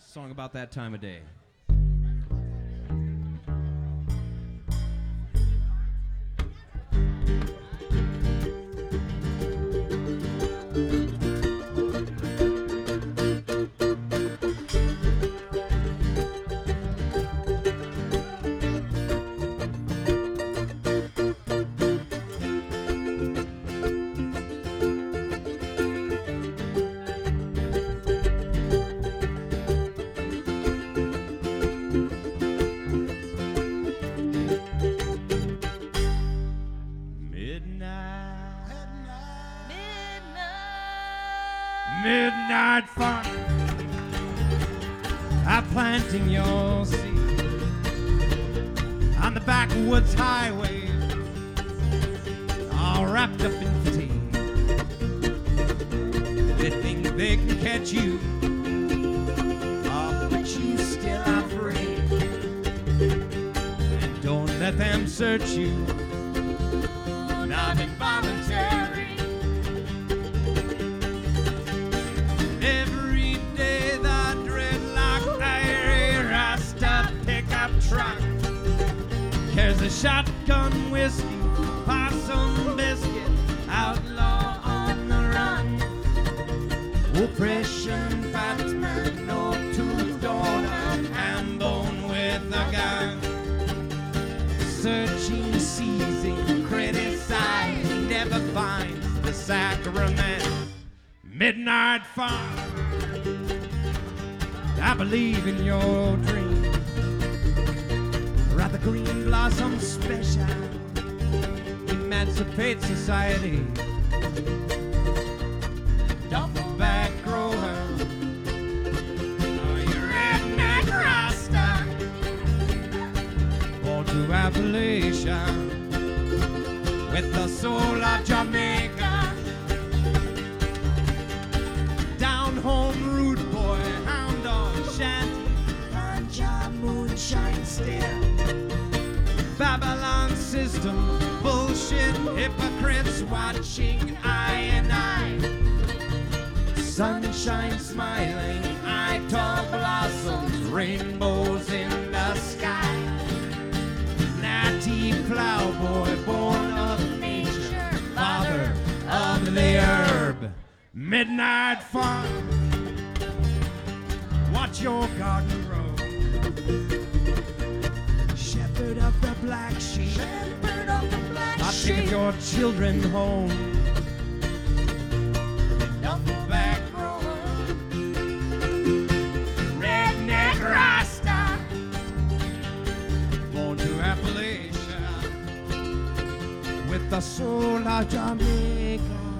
Song about that time of day. Midnight fun, I'm planting your seed on the backwoods highway, all wrapped up in fatigue. They think they can catch you, oh, but you still are free. And don't let them search you, not involuntary. Every day the dreadlock Irie Rasta pickup truck carries a shotgun whiskey, possum biscuit, outlaw on the run. Oppression, fat man, no tooth daughter, and bone with a gun. Searching, seizing, criticizing, never finds the sacrament. Midnight fun, I believe in your dream. Write the green blossom special, emancipate society. Duffel bag grower, oh, you redneck Rasta, born to Appalachia with the soul of Jamaica. Down home rude boy, hound dog, shanty, ganja, moonshine stare. Babylon system, bullshit, hypocrites watching eye and eye. Sunshine smiling, eye tall blossoms, rainbows in the sky. Natty plowboy, born of nature, father of the herb. Midnight fun, watch your garden grow. Shepherd of the black sheep, shepherd of the black sheep. Take your children home. Duffel bag grower, redneck Rasta, born to Appalachia with the soul of Jamaica.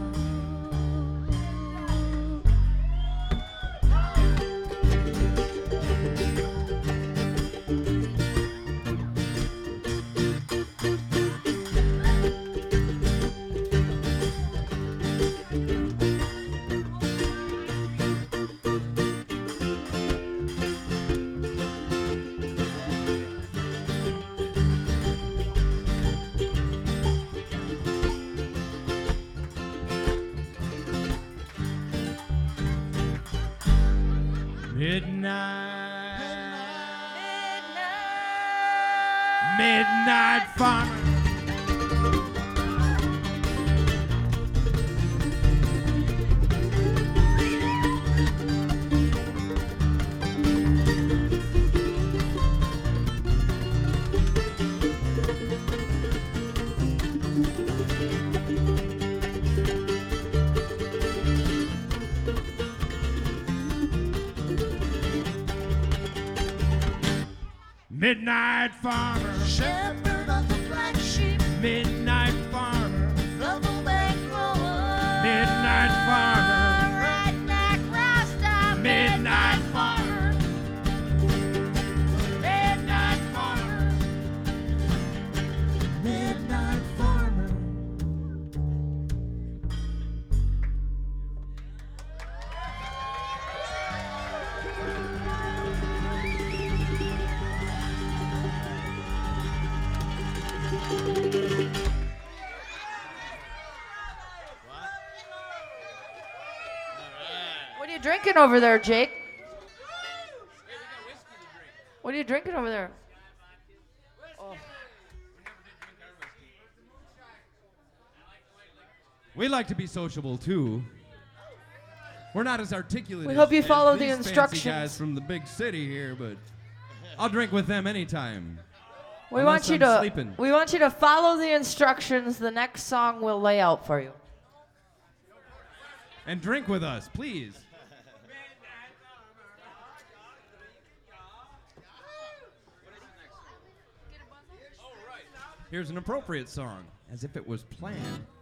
Midnight fun. Midnight farmer, shepherd of the black sheep, midnight farmer, double bag grower, midnight farmer, redneck Rasta, midnight farmer, midnight farmer, midnight farmer. What are you drinking over there, Jake? What are you drinking over there? We like to be sociable too. We're not as articulate. We as- hope you as follow the these fancy instructions. guys from the big city here, but I'll drink with them anytime. We Unless want you I'm to sleeping. we want you to follow the instructions. The next song we'll lay out for you. And drink with us, please. Here's an appropriate song, as if it was planned.